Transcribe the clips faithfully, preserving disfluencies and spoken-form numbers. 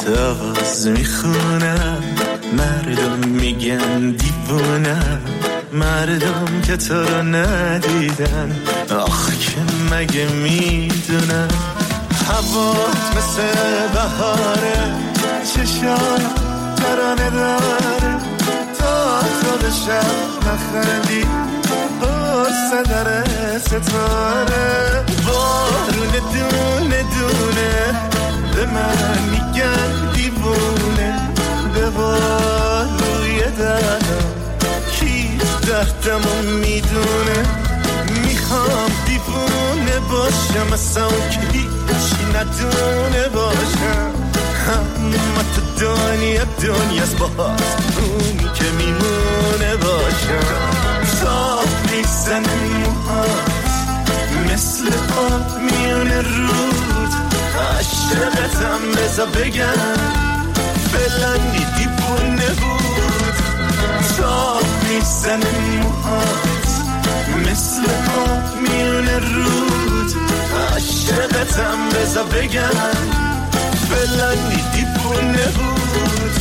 آواز میخونم، مردم میگن دیوونم، مردم که تو رو ندیدن آخ که مگه میدونن. هوات مثل بهاره، چشام ترانه داره، تا تو به شب نخندی برسه در ستاره. بارون دونه دونه به من میگن دیوونه، به باروی دردم کی دردمو میدونه. میخوام دیوونه باشم اصلا که هیچی ندونه باشم، اما تو دنیا دنیاست باز اون که میمونه باشم. تا میزن موهات مثل آب میونه رود، عشقتم بزا بگم فلانی دیوونه بود. تا میزن موهات مثل آب میونه رود، عشقتم بزا بگم فلانی دیوونه بود.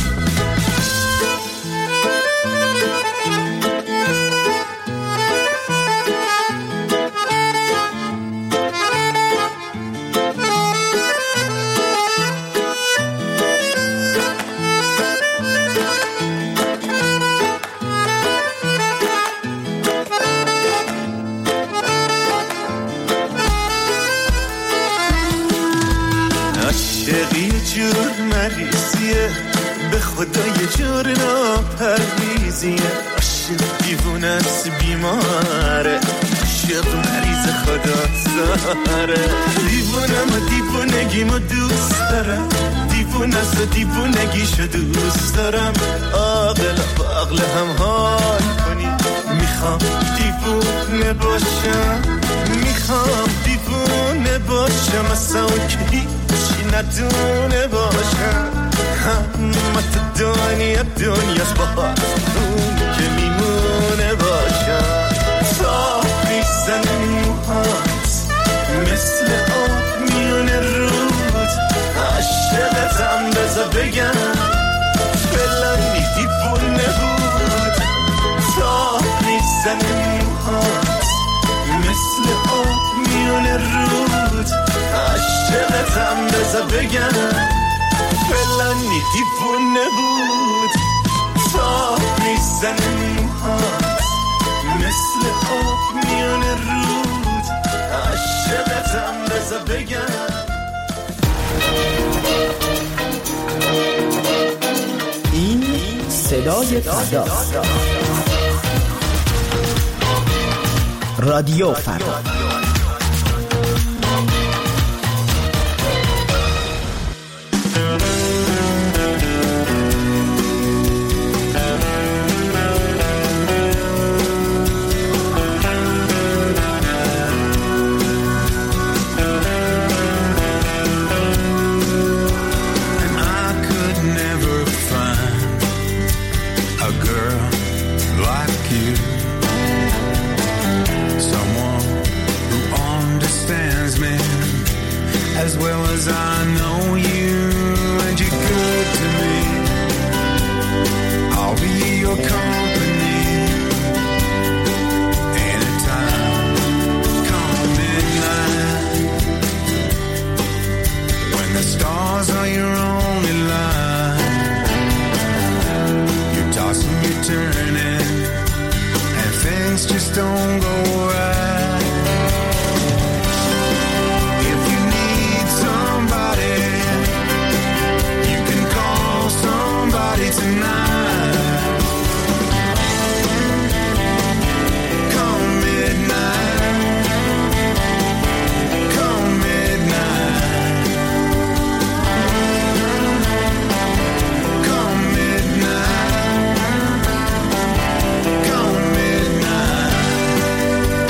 جور مریضیه به خدا یه جور ناپرهیزیه، عاشق دیوونه است بیماره، عاشق مریض خدا ساره. دیوونم و دیوونگیمو دوست دارم، دیوونه است و دیوونگیشو دوست دارم. عاقل و عقل هم حال کنی، میخوام دیوونه باشم، میخوام دیوونه باشم اصلا که هیچی ندونه باشم، اما تو دنیا دنیاست باز اون که میمونه باشم. تا میزن موهات مثل آب میونه رود، عشقتم بزا بگم فلانی دیوونه بود. تا میزن موهات مثل آب میونه رود، عشقتم بزا بگم فلانی دیوونه بود. تا میزن موهات مثل آب میونه رود، عشقتم بزا بگم. این صدای فرداست، رادیو فردا. As well as I know you, and you're good to me. I'll be your company anytime. Come midnight, when the stars are your only light, you're tossing, you're turning, and things just don't go right. Tonight, come midnight, come midnight, come midnight, come midnight,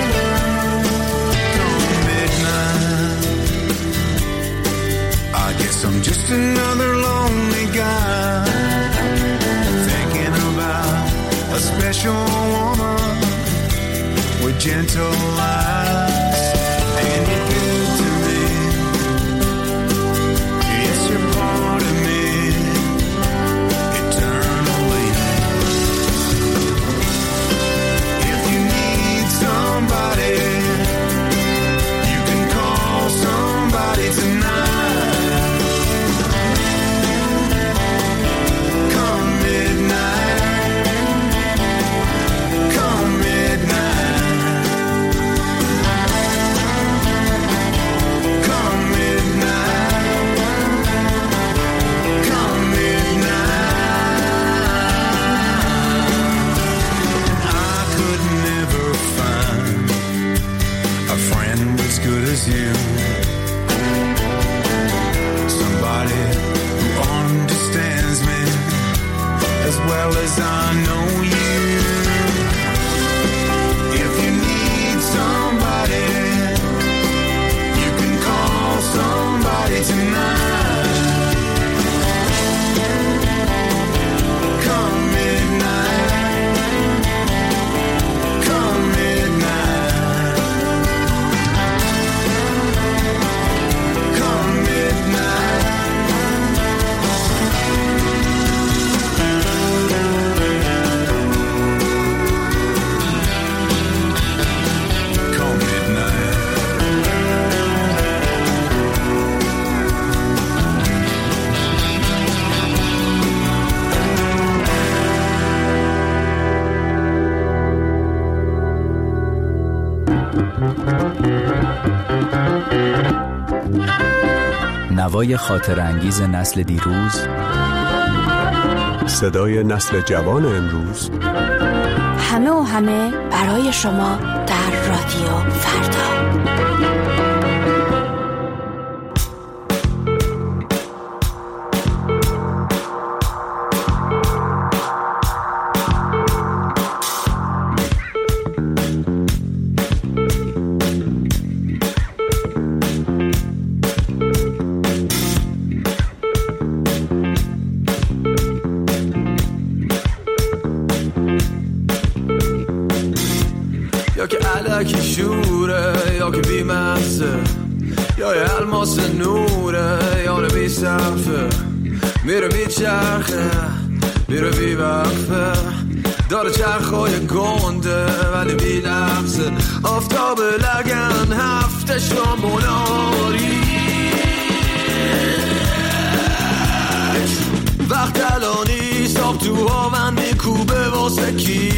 come midnight. I guess I'm just another lonely guy, a special woman with gentle eyes, and you're good to me. Yes, you're part of me. you. Somebody who understands me as well as I know you. If you need somebody, you can call somebody tonight. Come midnight, come midnight, come midnight. نوای خاطر انگیز نسل دیروز، صدای نسل جوان امروز، همه و همه برای شما در رادیو فردا. یا که علکی شوره یا که بی محصه، یا یه الماس نوره یا نبی صرفه، میره بی چرخه میره بی وقفه، داره چرخای گنده ولی بی لحظه، آفتاب لگن هفته شام بناری، وقت الانی صاحب تو ها من میکوبه واسه کی،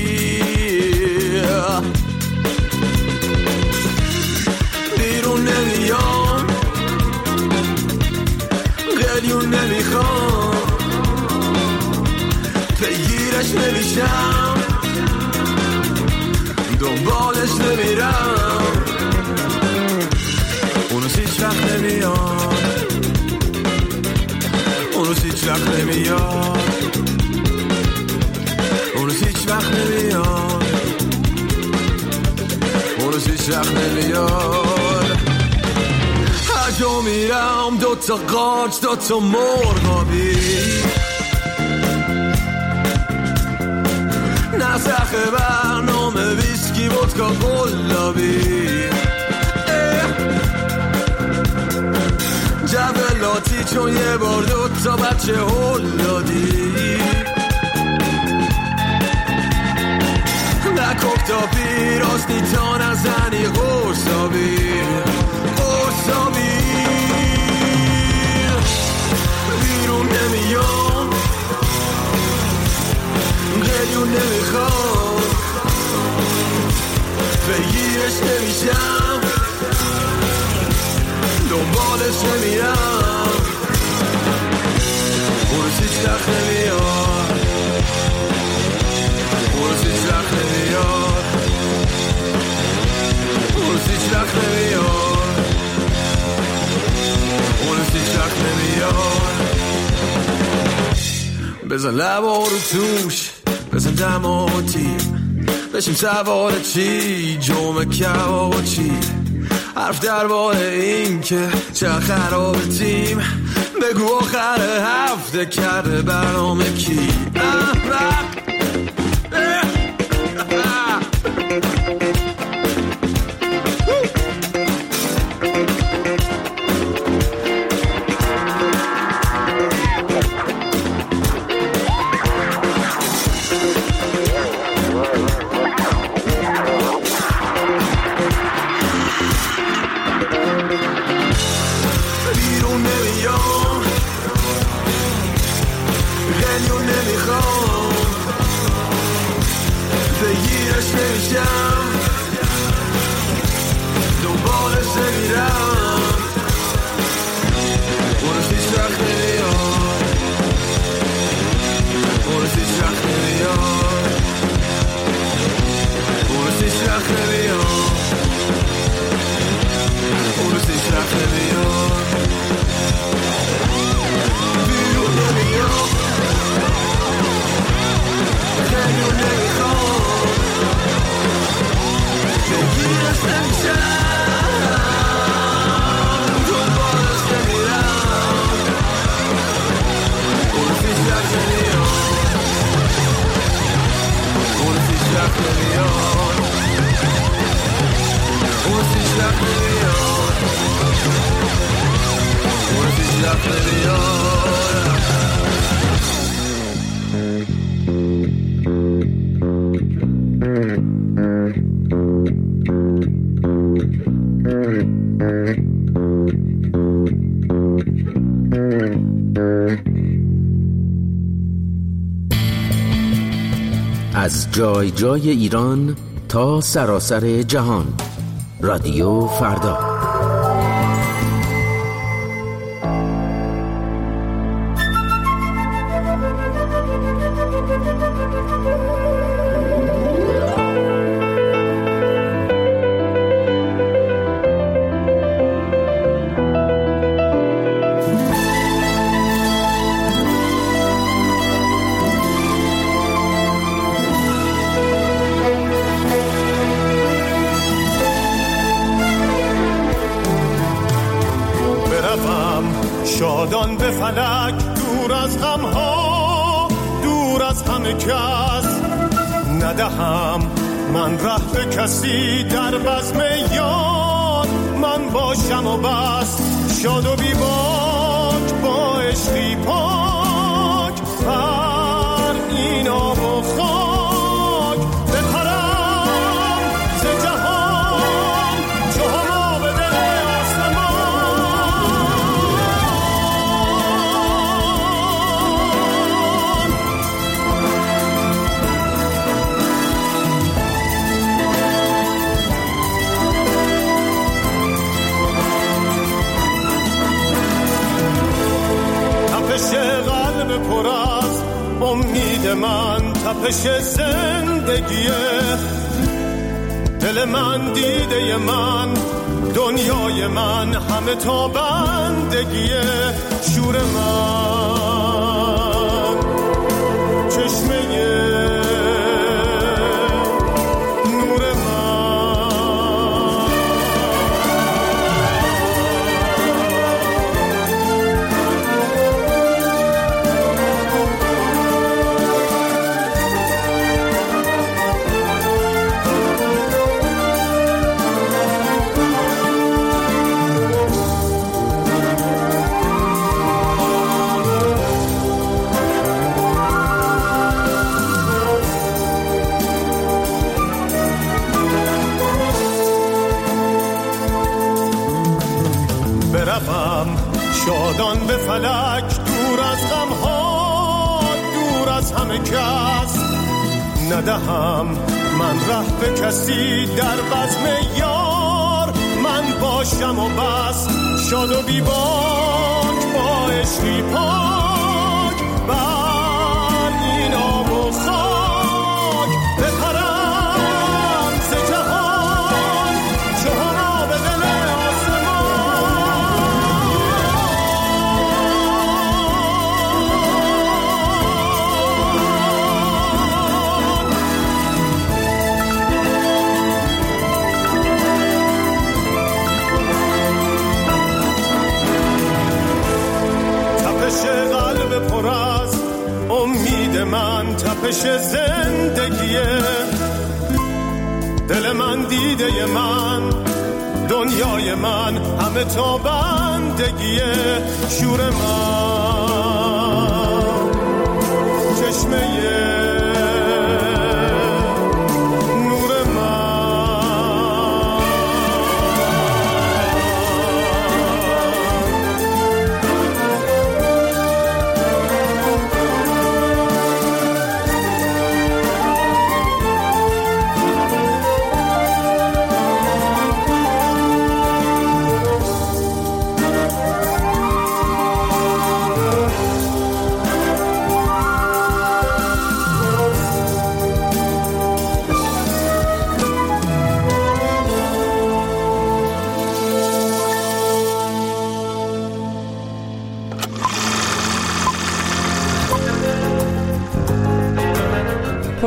بیرون نمیام قلیون نمیخوام پیگیرش نمیشم دنبالش نمیرم، اونو هیچ وقت نمیاد، اونو هیچ وقت نمیاد، اونو هیچ وقت نمیاد، اونو هیچ وقت نمیاد. هر جا میرم دوتا قارچ دوتا مرغابی، نسخ برنامه ویسکی ودکا قلابی، جولاتی چون یه بار دوتا بچه هل دادی، نکوک تا پیراستی تا نزنی قرصابی قرصابی، بیرون نمیام قلیون نمیخوام بگیرش نمیشم دنبالش نمیرم، اونو هیچ وقت نمیاد، اونو هیچ وقت نمیاد، اونو هیچ وقت نمیاد، اونو هیچ وقت نمیاد. بزن لبا رو توش بزن دما تیم، بشیم سوار چی جمعه کباب چی، حرف درباره این که چه خراب تیم، بگو آخر هفته کرده برنامه کی. هیچ وقت نمیاد بیرون نمیاد خیلی نمیخواد بگیرش نمیشم دنبالش نمیرم اون هیچ وقت نمیاد اون هیچ وقت نمیاد اون هیچ وقت نمیاد اون هیچ وقت نمیاد از جای جای ایران تا سراسر جهان، رادیو فردا. شادان به فلک دور از غم ها دور از همه کس ندهم من ره به کسی در بزم یار من باشم و بس شاد و بی باک با عشقی پاک پر این آب و خاک بپرم ز جهان چو هما به دل قلب پر از امید من تپش زندگیه دل من دیده من دنیای من همه تا بندگیه شور من چشمه نور شادان به فلک دور از غم ها دور از همه کس ندهم من ره به کسی در بزم یار من باشم و بس شاد و بی باک با عشقی پاک بر این آب و خاک بپرم ز جهان چو هما به دل قلب پر از امید من تپش زندگیه دل من دیده من دنیای من همه تا بندگیه شور من چشمه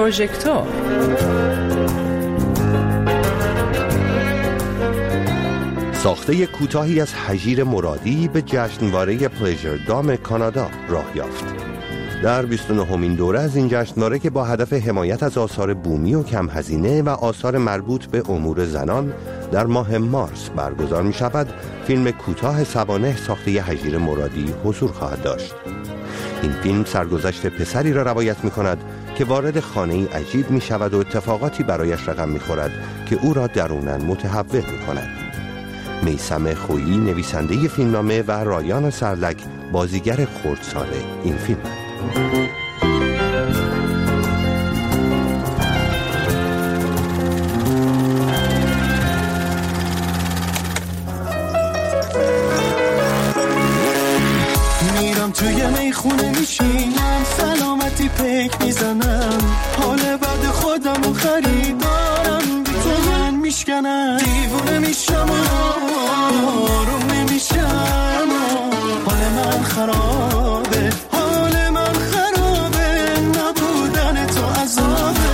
پروژکتور. ساخته کوتاهی از هژیر مرادی به جشنواره پلیژر دام کانادا راه یافت. در بیست و نهمین دوره از این جشنواره که با هدف حمایت از آثار بومی و کم هزینه و آثار مربوط به امور زنان در ماه مارس برگزار می شود، فیلم کوتاه سوانح ساخته هژیر مرادی حضور خواهد داشت. این فیلم سرگذشت پسری را روایت می کند که وارد خانه‌ای عجیب می شود و اتفاقاتی برایش رقم می خورد که او را دروناً متحول می کند. میثم خویی نویسنده فیلمنامه و رایان سرلک بازیگر خردسال این فیلم. میرم توی میخونه میشینم، سلامتی پیک میزنم، حال بعد خودم و خریدارم بی تو من میشکنم، دیوونه میشم و آروم نمیشم، حال من خرابه، حال من خرابه، نبودن تو عذابه،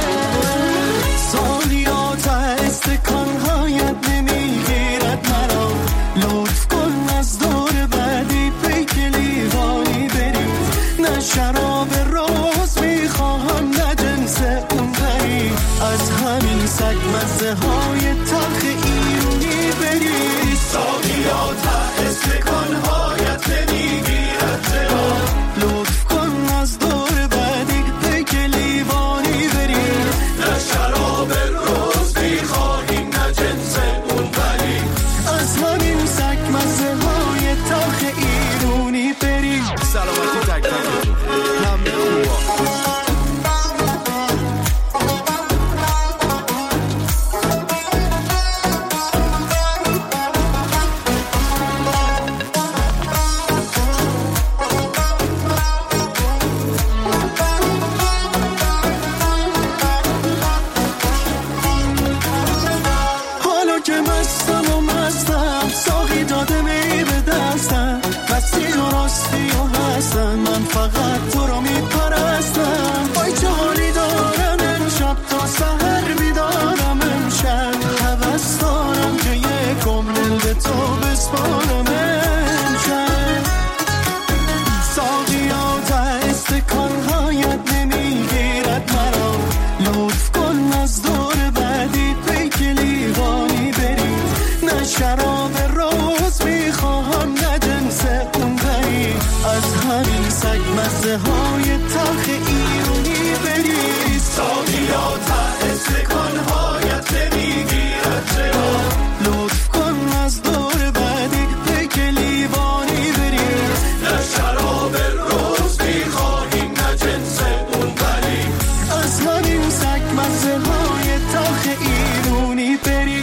سالیات استکانهایت نمیگیرد مرا، لطف کن از دور بعدی پیک لیوانی بری، نه شراب روز میخواهم نه جنس اون بری، از همین سگ مزه های تلخ ایرونی بری، سالیات استکانهایت نمیگیرد چرا، لطف کن از دور بعدی پیک لیوانی بری، نه شراب روز میخواهیم نه جنس اون بری، از همین سگ مزه های تلخ ایرونی بری. سلامتی تک تک همه خوبا. حالا که مستم و مستم، ساقی داده می به دستم، مستی و راستی و هستم، من فقط تو رو می پرستم، وای چه حالی دارم امشب، تا سحر بیدارم امشب، هوس دارم که یک عمر به تو بسپارم امشب، ساقیات استکانهایت نمیگیرد مرا، لطف کن از دور بعدی پیک لیوانی بری، نه شراب روز میخواهم نه جنس اون بری، از همین سگ مزه های تلخ ایرونی بری، ساقیات استکانهایت نمیگیرد چرا، لطف کن از دور بعدی پیک لیوانی بری، نه شراب روز میخواهیم نه جنس اون بری، از همین سگ مزه های تلخ ایرونی بری.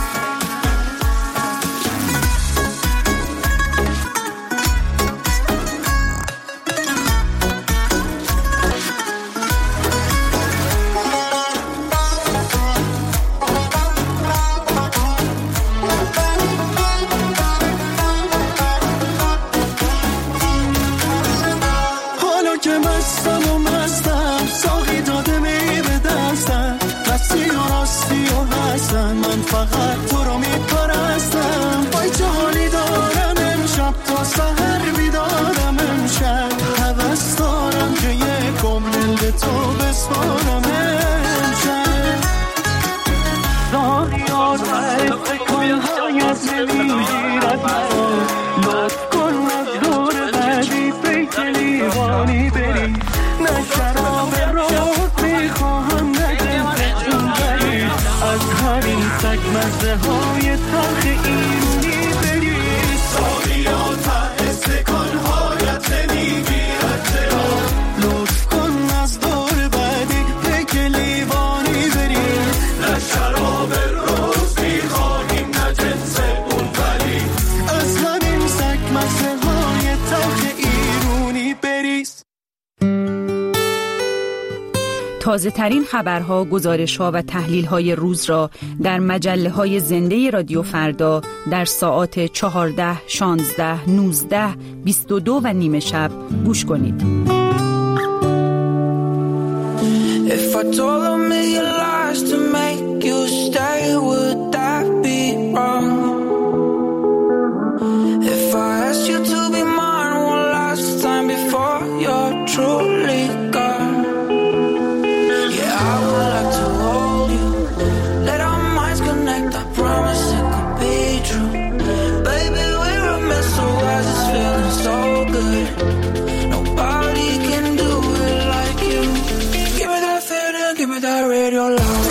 حالا که مستم و مستم، ساقی داده می به دستم، مستی و راستی و هستم، من فقط تو رو می پرستم، وای چه حالی دارم امشب، تا سحر بیدارم امشب، هوس دارم که یک عمر به تو بسپارم امشب، ساقیات استکانهایت نمیگیرد مرا، لطف کن از دور بعدی پیک لیوانی بری، نه شراب روز میخواهم نه جنس اون بری، از همین سگ مزه های تلخ ایرونی بری، ساقیات استکانهایت نمیگیرد چرا، لطف کن از دور بعدی پیک لیوانی بری، نه شراب روز میخواهیم نه جنس اون بری، از همین سگ مزه های تلخ ایرونی بری. تازه ترین خبرها، گزارش‌ها و تحلیل‌های روز را در مجله‌های زنده رادیو فردا در ساعات چهارده، شانزده، نوزده، بیست و دو و نیمه شب گوش کنید. If I told a million lies to make you stay, would that be wrong? If I asked you to be mine one last time before you're truly gone, yeah, I would like to hold you, let our minds connect, I promise it could be true. Baby, we're a mess, so why is this feeling so good? Nobody can do it like you. Give me that feeling, give me that radio love.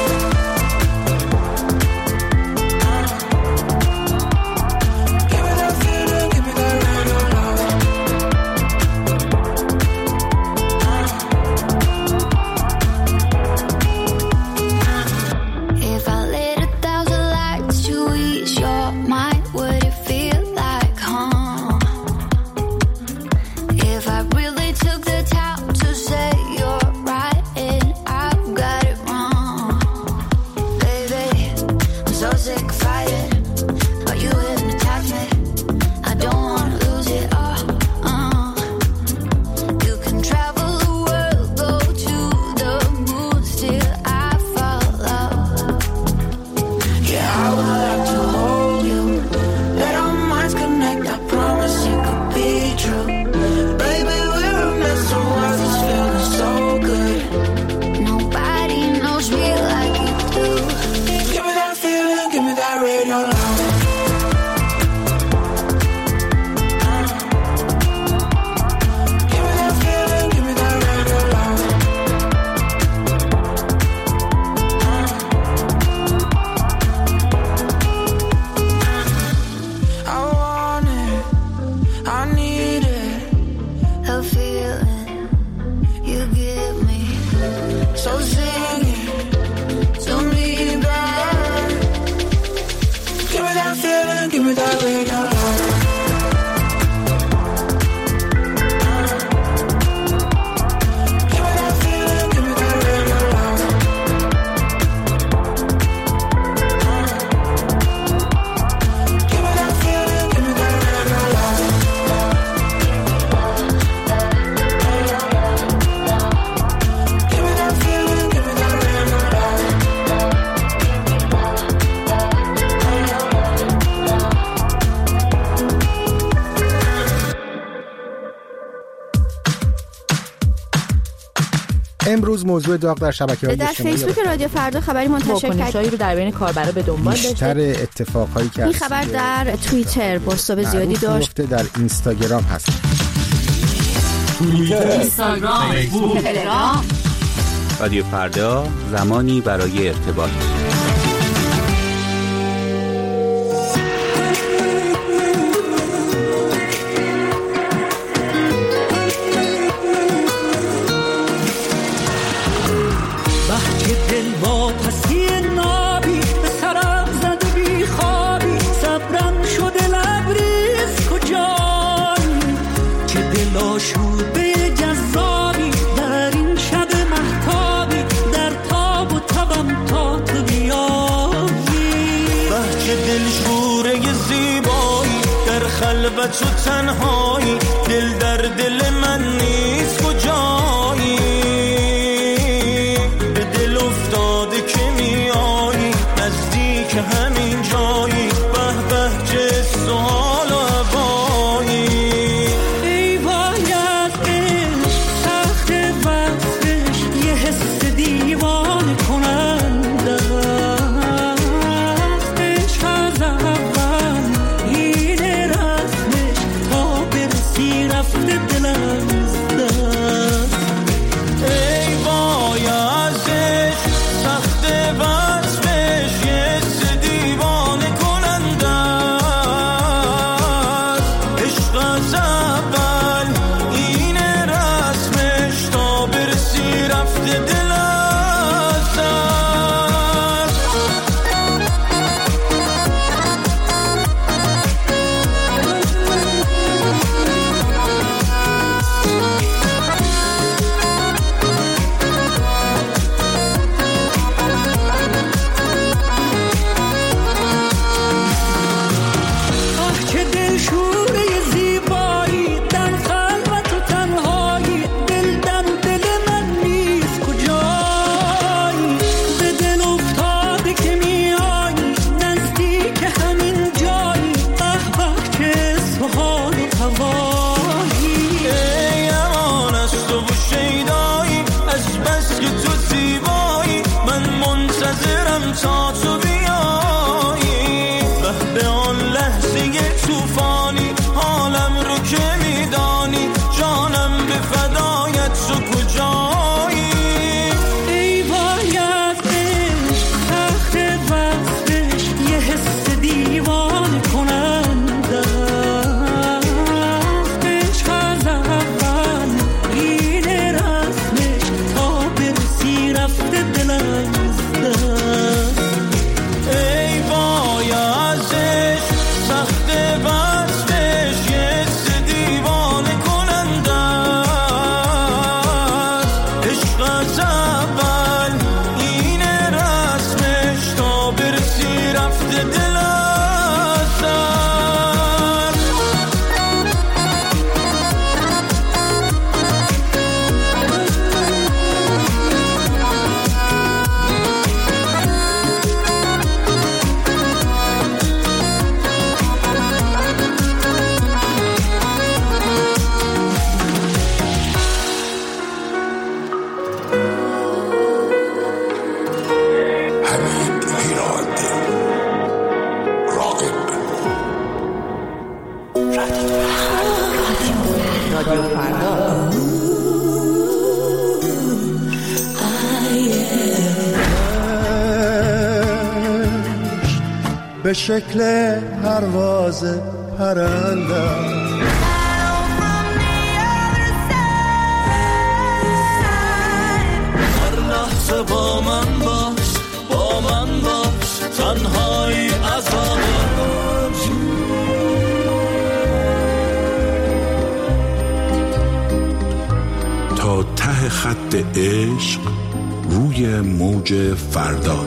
امروز موضوع داغ در شبکه‌های اجتماعی در فیسبوک رادیو فردا خبری منتشر واکنش‌هایی رو در بین کاربرا به دنبال داشته. بیشتر اتفاقایی که این خبر در توییتر بازتاب زیادی داشت. در اینستاگرام هست. توییتر، اینستاگرام، فیسبوک، تلگرام. رادیو فردا، زمانی برای ارتباط. خلوت و تنهایی دل در دل من نیست کجایی به دل افتاده که میایی نزدیک همین جایی به به چه سوال و هوایی ای وای از عشق سخت وصفش یه حس دیوانه کننده است عشق از اول رفته دلم رادیو فردا. به شکل پرواز پرنده هر لحظه با من باش، با من باش، تنهایی عذاب تا ته خط عشق روی موج فردا.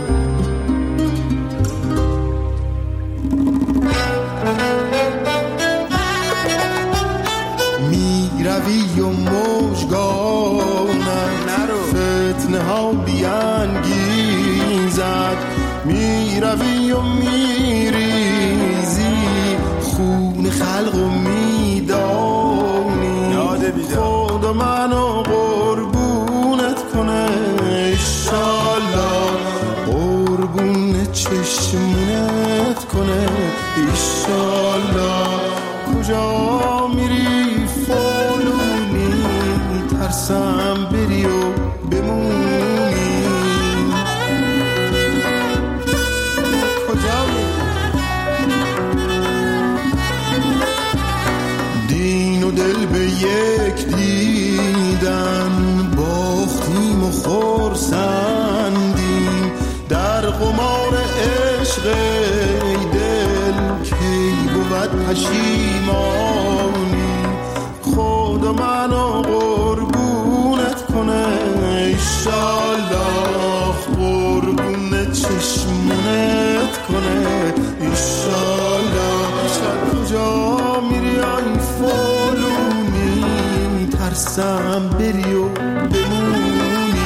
روی و موجگانم فتنه ها بیانگیزد، می روی و می ریزی خون خلق و می دانی، خدا منو قربونت کنه ایشالله، قربون چشمونت کنه ایشالله. کجا میری فالونی، ترسم بری و بمونی، کجا دین و دل به یک دیدن، باختیم و خورسندیم در قمار عشق ای دل، کی بود پشیمانی، خدا منو قربونت کنه ایشالله، قربون چشمونت کنه ایشالله. کجا میری ای فالونی، ترسم بری و بمونی،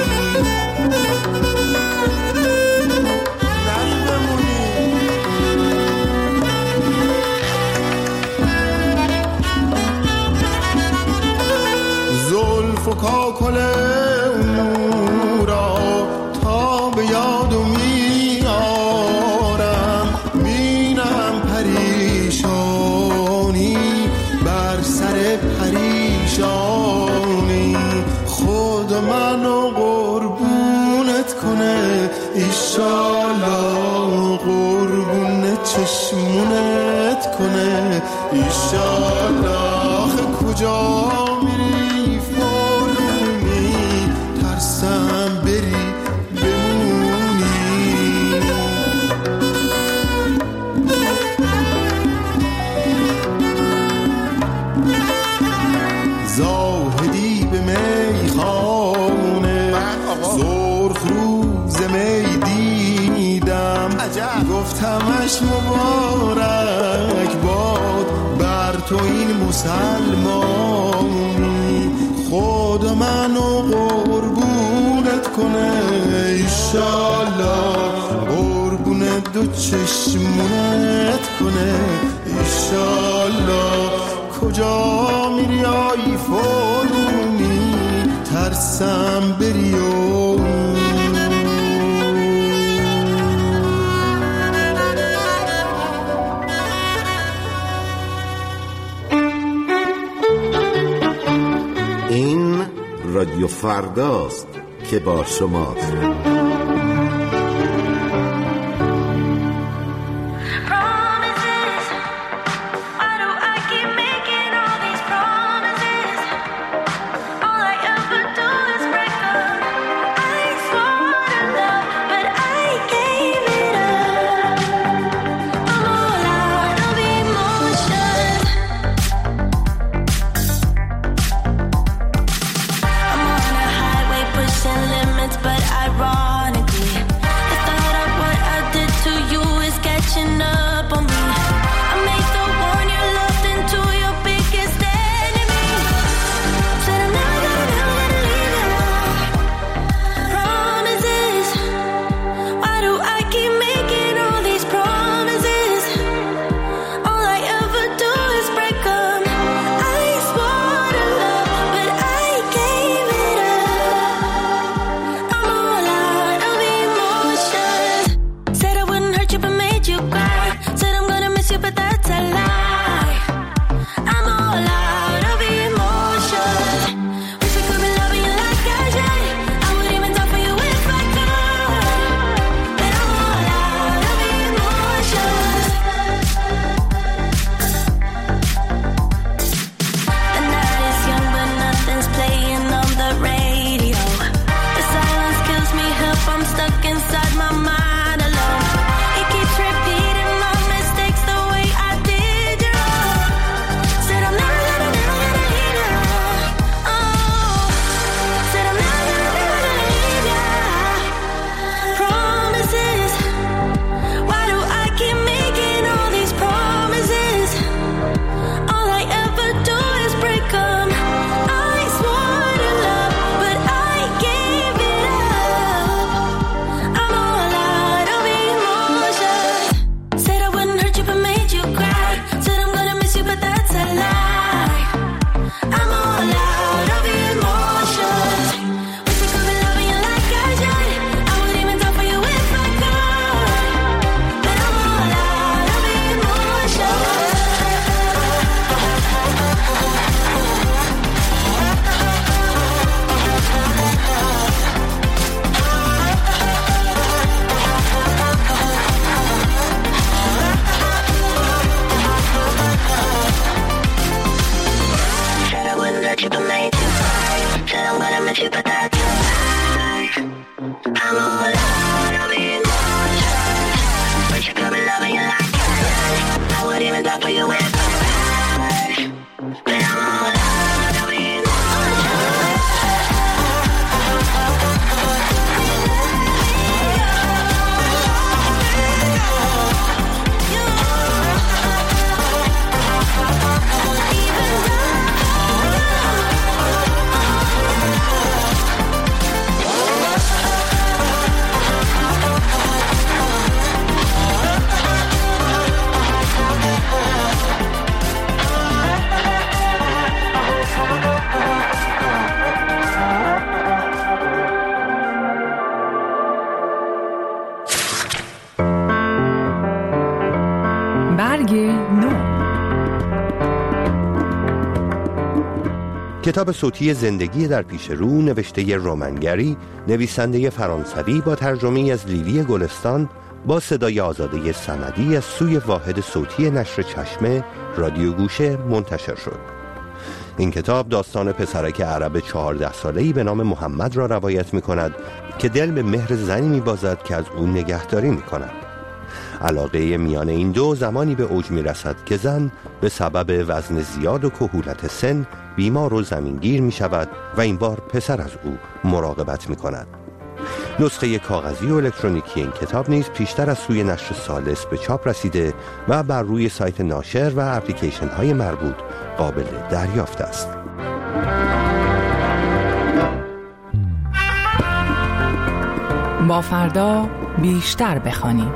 زلف و کاکل نورا تا به یادو میارم، مینم پریشانی بر سر پریشانی، خدا منو قربونت کنه ایشالله، قربون چشمونت کنه ایشالله. کجا میری فالونی، ترسم بری بمونی، زاهدی به میخانه سرخ روز می دیدم، گفتمش مبارک باد بر تو این مسلمانی، خدا منو قربونت کنه ایشالله، قربون دو چشمونت کنه ایشالله. کجا میری آی فالونی، ترسم بری و این رادیو فرداست که با شماست. But I ride کتاب صوتی زندگی در پیش رو نوشته رومن گری، نویسنده فرانسوی با ترجمه از لیلی گلستان، با صدای آزاده صمدی از سوی واحد صوتی نشر چشمه رادیو گوشه منتشر شد. این کتاب داستان پسرک عرب چهارده ساله‌ای به نام محمد را روایت می کند که دل به مهر زنی می بازد که از او نگهداری می کند. علاقه میان این دو زمانی به اوج می رسد که زن به سبب وزن زیاد و کهولت سن بیمار و زمینگیر می شود و این بار پسر از او مراقبت می کند. نسخه کاغذی و الکترونیکی این کتاب نیز پیشتر از سوی نشر ثالث به چاپ رسیده و بر روی سایت ناشر و اپلیکیشن های مربوط قابل دریافت است. با فردا بیشتر بخوانیم.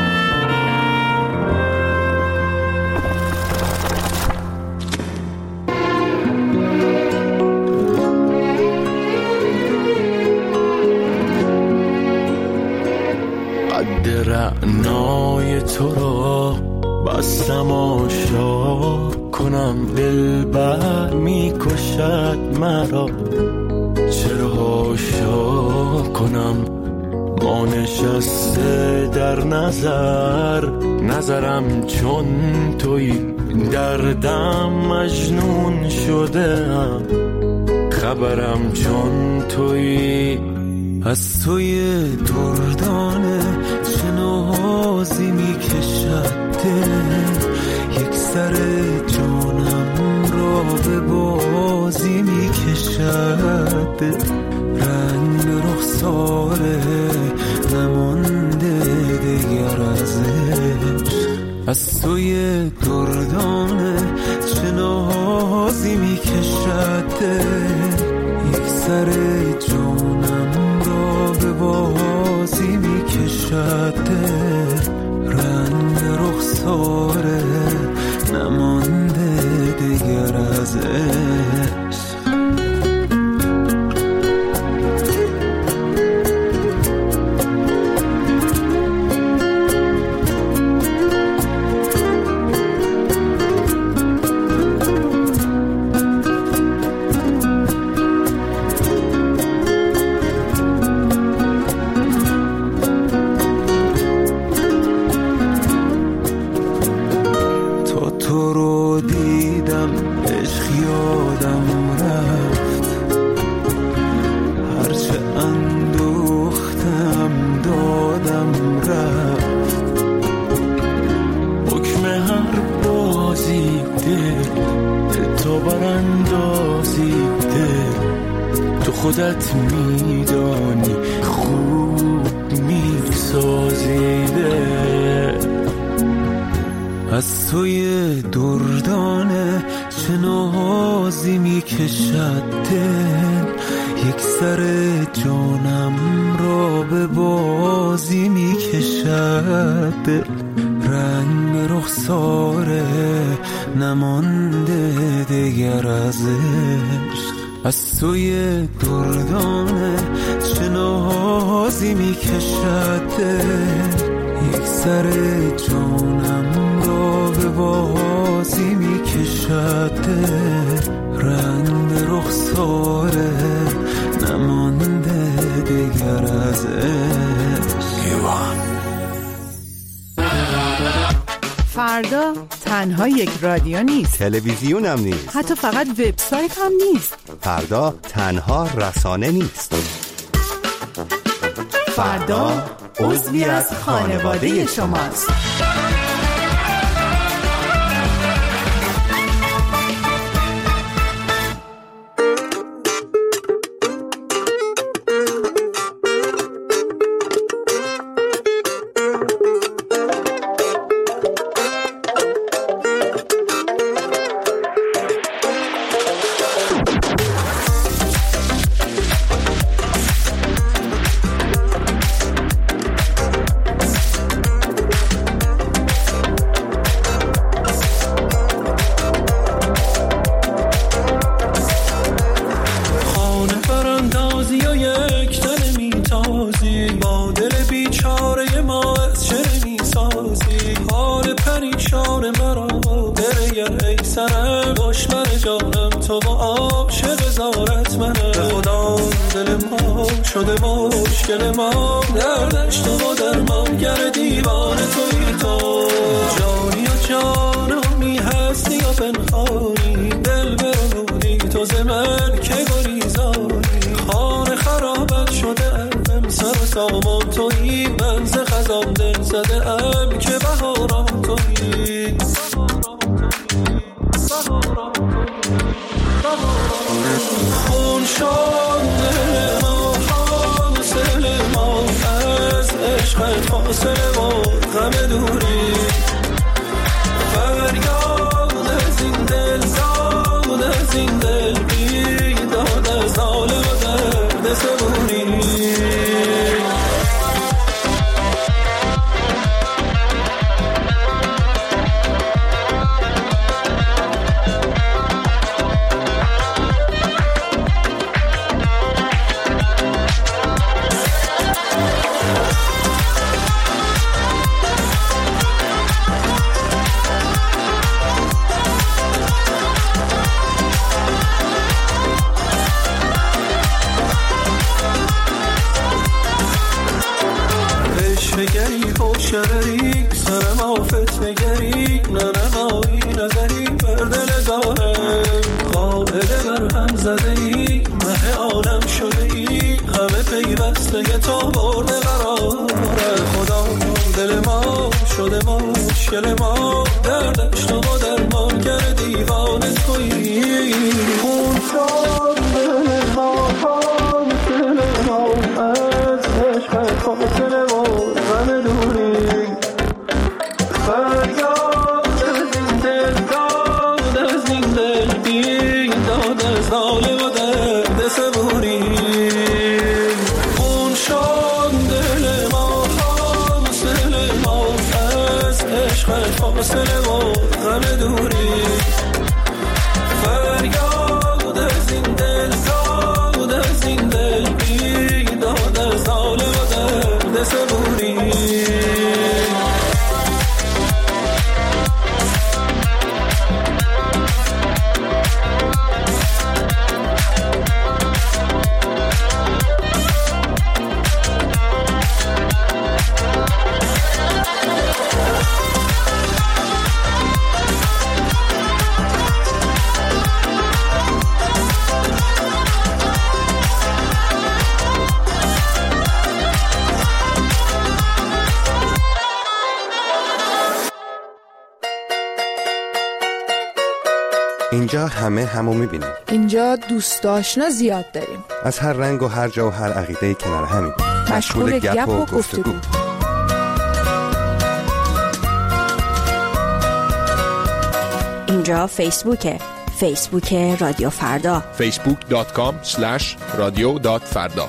رعنای تو را بستم آشا کنم، دل بر می کشد مرا چرا هاشا کنم. ما نشسته در نظر نظرم چون توی، دردم مجنون شدم خبرم چون توی. از توی دردانه چه نازی می کشد دل، یک سر جانم را به بازی می کشد دل. رنگ رخساره نمانده دیگر ازش، از توی دردانه چه نازی می کشد دل، یک سر جانم را به بازی می کشد. رنگ رخساره نمانده دیگر ازش. خودت میدانی خوب میسازیده، از توی دردانه چه نازی میکشد دل، یک سر جانم را به بازی میکشد دل. رنگ رخساره نمانده دیگر ازش، از توی دردانه چه نازی می کشد دل، یک سر جانم را به بازی می کشد دل. رنگ رخساره نمانده دیگر ازش. فردا تنها یک رادیو نیست، تلویزیون هم نیست، حتی فقط وبسایت هم نیست. فردا تنها رسانه نیست، فردا عضوی از خانواده شماست. ای سرم دشمن جانم تو با عاشق زارت منه. به خدا دل ما شده مشکل ما، دردش تو با درمانگر دیوانه توی تو. جانی و جانمی هستی و پنهانی، دل برونی تو ز من که گریزانی. خانه خرابت شده ام سر و سامان تویی، من ز خزان دل زده ام که بهاران تویی. خون شد دل ما حاصل ما، از عشقت فاصله ما غم دوری. فریاد از این دل زاد از این دل بیداد از حال و درد صبوری. شرریک سرم آفت نگری، نه نمایی نظری بر دل دارم. قاعده بر هم زده ای، مه عالم شده ای، همه پیوسته تو برده قراره. خدا دل ما شده مشکل ما، دردش تو با درمانگر دیوانه تویی. خون شد دل ما حاصل ما، از عشقت فاصله ما غم دوری. فریاد از این دل داد از این دل بیداد از حال و درد صبوری. خون شد دل ما حاصل ما، از عشقت فاصله ما غم دوری. فریاد از این دل داد از این دل بیداد از حال و درد صبوری. اینجا همه همو میبینیم. اینجا دوست آشنا زیاد داریم. از هر رنگ و هر جا و هر عقیده کنار همین. مشغول گپ و گفتگو. اینجا فیسبوکه. فیسبوک رادیو فردا. فیسبوک دات کام اسلش رادیو دات فردا.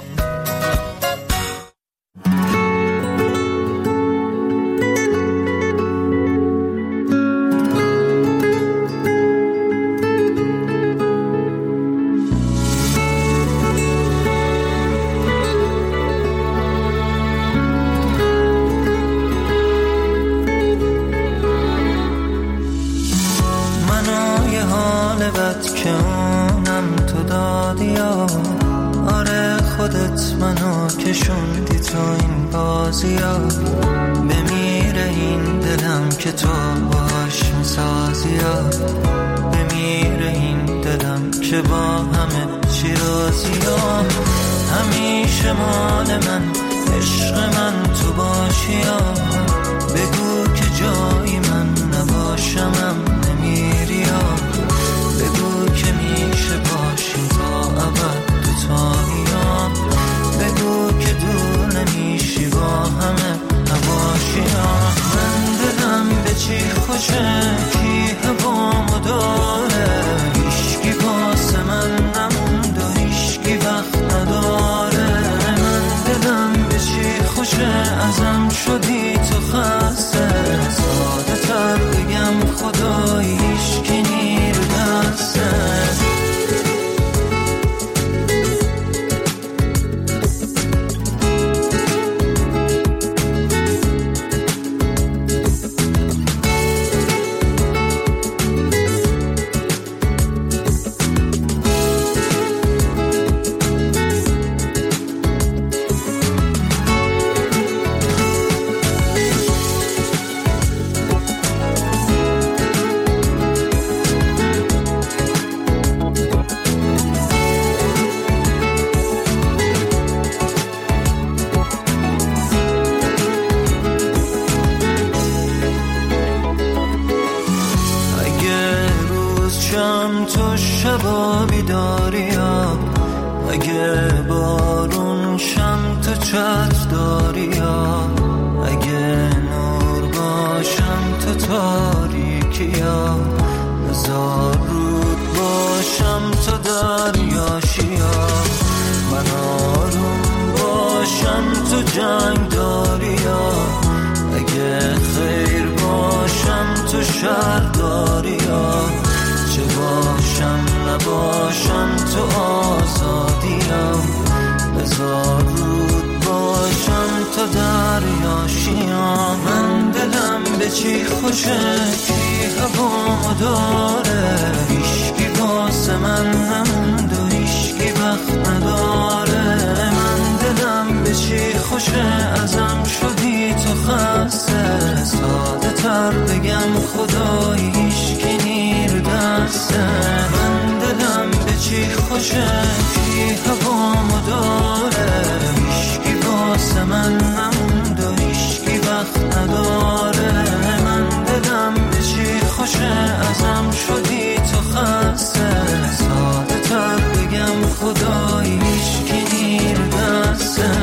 بمیره این دلم که تو باش میسازی، بمیره این دلم که با همه چی رازی. همیشه مال من عشق من تو باشی، بگو که جایی من نباشمم نمیری، بگو که میشه باشیم تا ابد دوتایی، بگو که دور نمیشی با همه نباشی. من دلم به چی خوشه کی هوامو داره، هیشکی پاس من نموند و هیشکی وقت نداره. من دلم به چی خوشه ازم شدی تو خسته، ساده تر بگم خدایی هیشکی نیر دسته. باشم تو شبا بیداریا، اگه بارون شم تو چتر داریا، اگه نور باشم تو تاریکیا، بذار رود باشم تو دریاشیا، من آروم باشم تو جنگ داریا، اگه خیر باشم تو شر داریا، چه باشم نباشم تو آزادیم، بذار رود باشم تو دریاشیا، من دلم به چی خوشه کی هوا داره، هیشکی واسه من نموند و هیشکی وقت نداره، من دلم به چی خوشه ازم شدی تو خسته، ساده تر بگم خدایی هیشکی نیر دسته، من دلم به چی خوشه کی هوامو داره، هیشکی واسه من نموند و هیشکی وقت نداره، من دلم به چی خوشه ازم شدی تو خسته، ساده تر بگم خدایی هیشکی نیر دسته.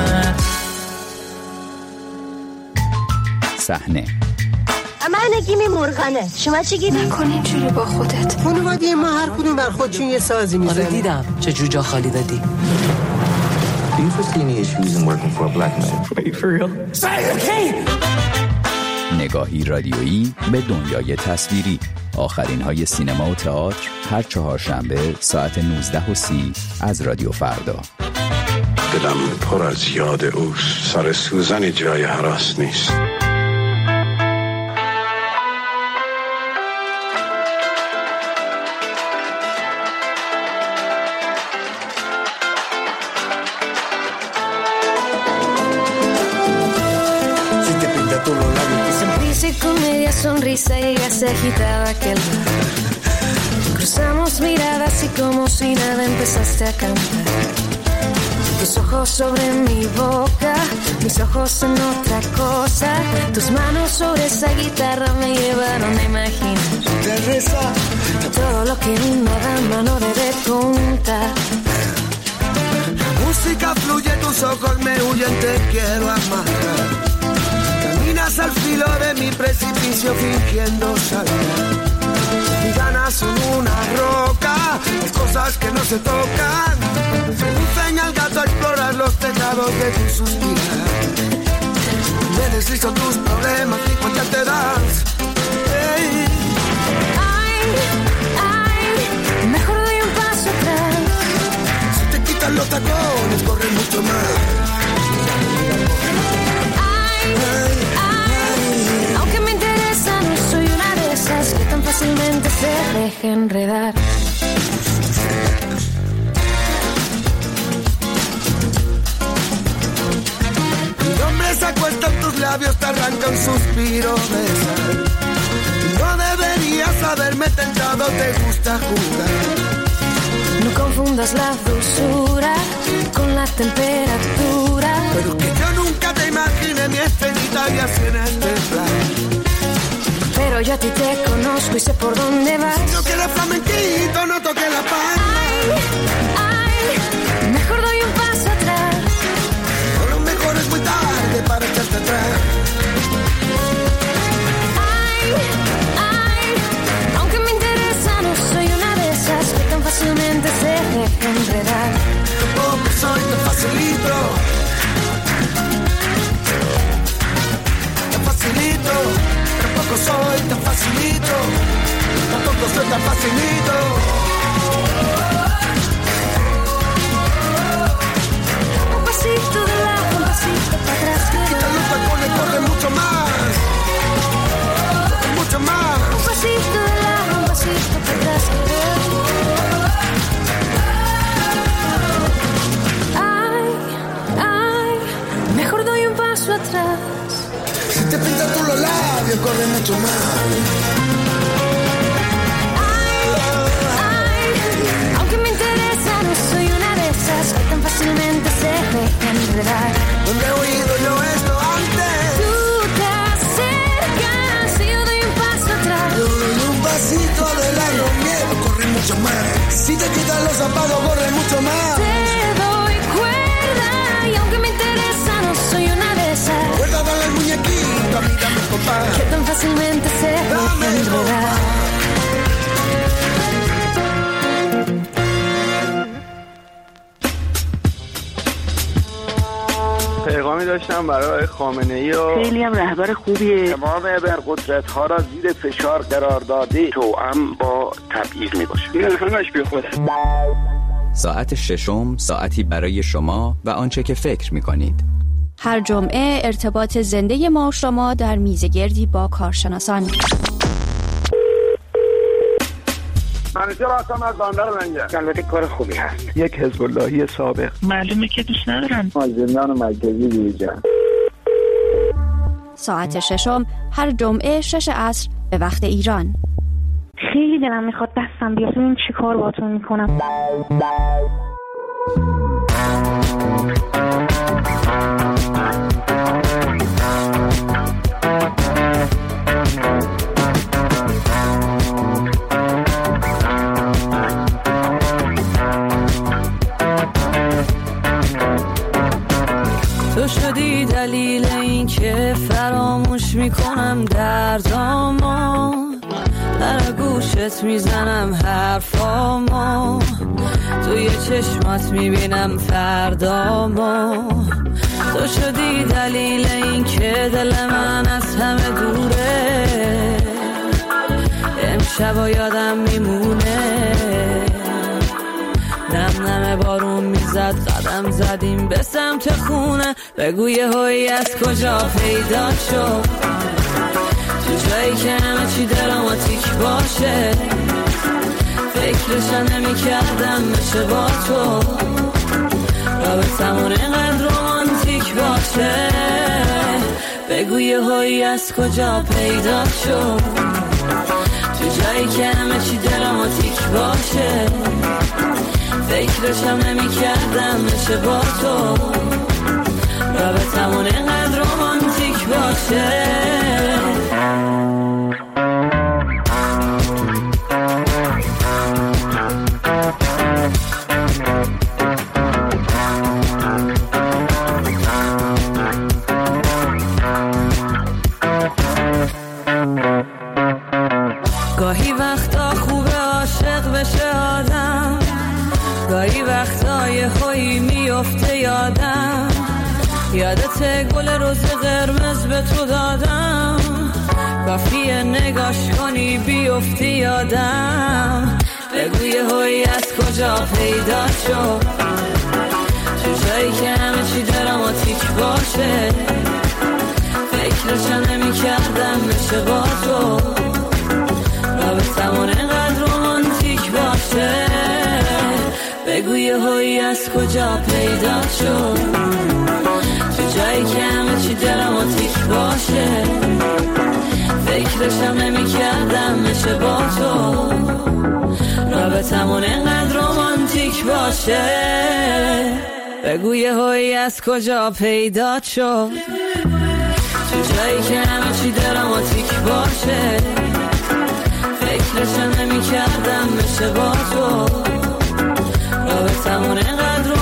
صحنه من گیمی مرغنه، شما چی گیمی؟ نکن اینجوری با خودت. خانواده ما هر کدوم بر خودشون یه سازی میزنن. آره دیدم چه جوجا خالی دادی. Do you foresee any issues in working for a black man? Wait, for real? Okay. نگاهی رادیویی به دنیای تصویری. آخرین های سینما و تئاتر هر چهارشنبه ساعت نوزده و سی از رادیو فردا. دلم پر از یاد اوست، سر سوزن جای هراس نیست. Sonrisa y ella se agitaba aquel bar. Cruzamos miradas y como si nada empezaste a cantar. Tus ojos sobre mi boca, mis ojos en otra cosa. Tus manos sobre esa guitarra me llevaron a imaginar todo lo que una dama no debe contar. La música fluye, tus ojos me huyen, te quiero amar. Caminas al filo de mi precipicio fingiendo saltar. Mis ganas son una roca, hay cosas que no se tocan. Seducen al gato a explorar los tejados de tu suspirar. Me deslizo tus problemas y cuenta te das. Hey. Ay, ay, mejor doy un paso atrás. Si te quitan los tacones, corren mucho más. Aunque me interesa, no soy una de esas que tan fácilmente se deja enredar. Mi nombre se acuesta en tus labios, te arranca un suspiro de sal. No deberías haberme tentado, te gusta jugar. No confundas la dulzura con la temperatura. Pero que yo nunca te imaginé mi escenita y así en este plan. Pero yo a ti te conozco y sé por dónde vas. Si no quieres flamenquito, no toques la palma. Ay, ay, mejor doy un paso atrás. O lo mejor es muy tarde para echarte atrás. Ay, ay, aunque me interesa, no soy una de esas que tan fácilmente se deja enredar. Tampoco soy tan facilito. Tan facilito. Tampoco soy tan facilito. Tampoco soy tan facilito. mucho más. Si te quitan los zapatos corre mucho más. Te doy cuerda y aunque me interesa no soy una de esas. Cuerda dale al muñequito, a mí dame compás. Que tan fácilmente se deja enredar. پیغامی داشتم برای خامنه‌ای و خیلی هم رهبر خوبیه. تمام ابرقدرت‌ها را زیر فشار قرار داده توأم با تبعیض میباشه. این همش بیخوده. ساعت ششم ساعتی برای شما و آنچه که فکر می‌کنید. هر جمعه ارتباط زنده ما و شما در میزگردی با کارشناسان. منیجر هستم از بندر لنگر. البته کار خوبی هست. یک حزب اللهی سابق. معلومه که دوست ندارن. از زندان مرکزی دیجان. ساعت ششم هر جمعه شش عصر به وقت ایران. خیلی دلم میخواد دستم بیاد ببینم چی کار باهاتون میکنم. تو شدی دلیل این که فراموش میکنم دردامو، در گوشت میزنم حرفامو، توی چشمات میبینم فردامو. تو شدی دلیل این که دل من از همه دوره، امشب یادم میمونه. نم نم بارون میزد قدم زدیم به سمت خونه، بگو یه هایی از کجا پیدا شد، تو جایی که همه چی دراماتیک باشه. فکرشم نمی کردم بشه با تو، رابطمون اینقدر رومانتیک باشه. بگو یه هایی از کجا پیدا شد، تو جایی که همه چی دراماتیک باشه. فکرشم نمی کردم بشه با تو، رابطمون اینقدر رومانتیک باشه. گاهی وقتا خوبه عاشق بشه آدم، گاهی وقتا یه خویی میفته یادم. یادت گل روز قرمز به تو دادم، کافیه نگاش کنی بیفتی یادم. بگو یه هایی از کجا پیدا شد، تو جایی که همه چی دراماتیک باشه. فکرشم نمی کردم بشه با تو، رابطمون اینقدر رومانتیک باشه. بگو یه هایی از کجا پیدا شد، تو جایی که همه چی دراماتیک باشه. فکرشم نمی کردم بشه با تو، رابطمون اینقدر رومانتیک باشه. بگو یه هایی از کجا پیدا شد، تو جایی که همه چی دراماتیک باشه. فکرشم نمی کردم بشه با تو، رابطمون اینقدر